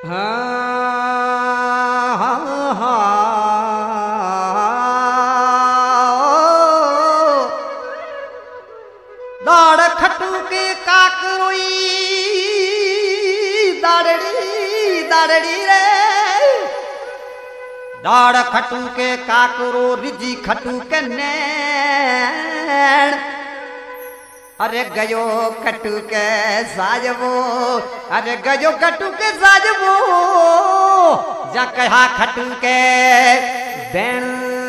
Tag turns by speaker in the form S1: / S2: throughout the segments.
S1: हाँ हाँ हाँ दाड़ खटू के काकरोई दाड़ड़ी दाड़ड़ी रे दाड़ खटू के काकरो रिजी खटू के नैन अरे गयो कटू के साजबो अरे गयो कटू के साजबो जा कहा खटू के बैन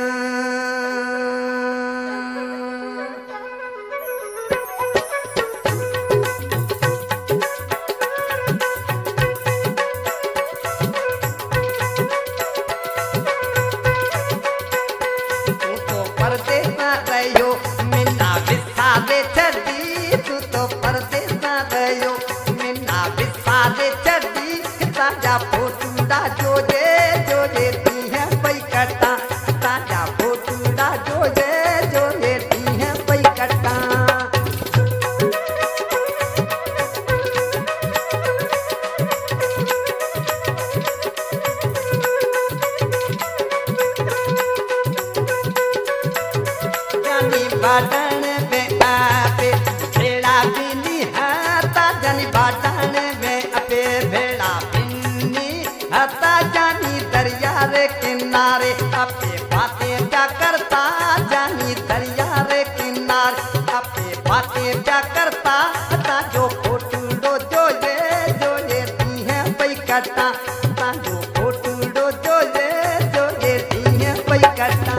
S1: बाटन में आपे भेड़ा बिनी हाथा जानी बाटन में आपे भेड़ा बिनी हाथा जानी दरिया रे किनारे आपे बातें क्या करता जानी दरिया रे किनारे आपे बातें क्या करता ता जो फोटूडो जो ये दी है पई कटा ता जो फोटूडो जो ये दी है पई कटा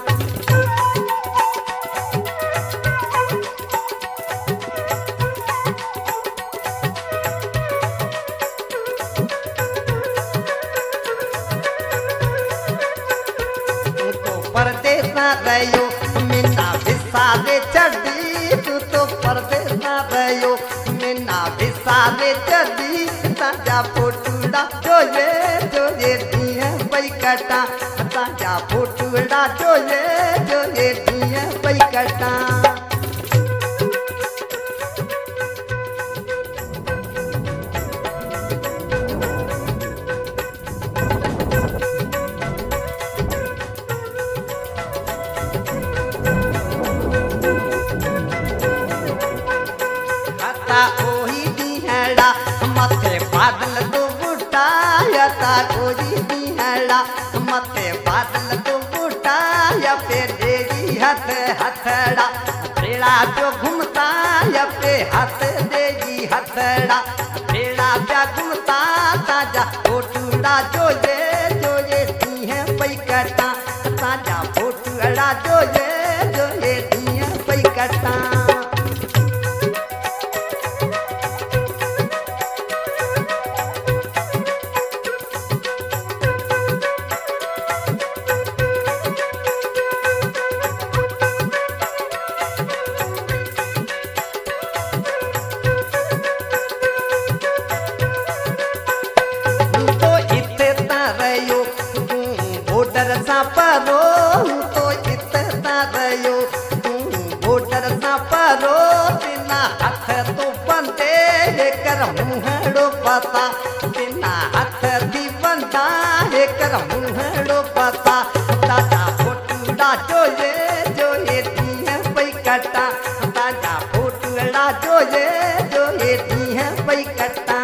S1: परदेस ना रहो मिन्ना विसाले चढ़ी तू तो परदेस ना रहो मिन्ना विसाले चढ़ी ताजा फोटूड़ा जो ये दी है पई कटा ताजा फोटूड़ा जो ये दी है पई कटा ओही दिहड़ा मथे बादल तो बुटाया ओही दिहड़ा मथे बादल तो बुटाया पे देरी हथ हथड़ा बेड़ा जो घूमता या पे हाथ देगी हथड़ा बेड़ा क्या घूमता ताजा फोटूड़ा जो ये दी है पई कटा ताजा फोटूड़ा जो ये दी है पई कटा परो तो इतना रहो वोटर सा परो बिना हाथ तो बंदे कर मुहड़ो पता बिना हाथ दी बंदा कर मुहड़ो पता ताजा फोटूड़ा जो ये दी है पई कटा ताजा फोटूड़ा जो ये दी है पई कटा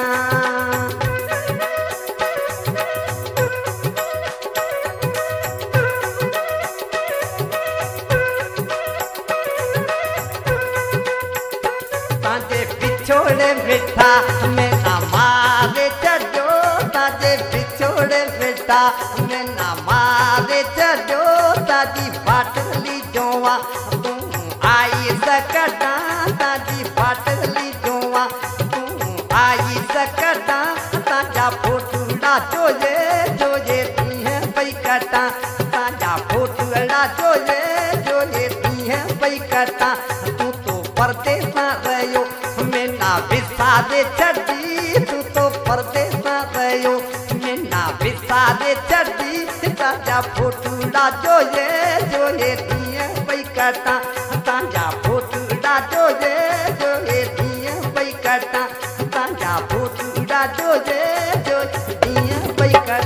S1: पिछोड़े मिठा में ना मारे चढ़ो ताजे पिछोड़े मिठा में ना मारे चढ़ो ताजी बाटली जोवा तू आई सकटा ताजी बाटली जोवा तू आई सकटा ताजा फोटूड़ा जो ये दी है पई कटा ताजा फोटूड़ा जो ये दी है पई कटा तू तो परदेस ना रहो विसाले चढ़ी तू तो परदेस ना रहो मिन्ना विसाले चढ़ी ताजा फोटूड़ा जो ये दी है पई कटा ताजा फोटूड़ा जो ये दी है पई कटा ताजा फोटूड़ा जो ये दी कोई कर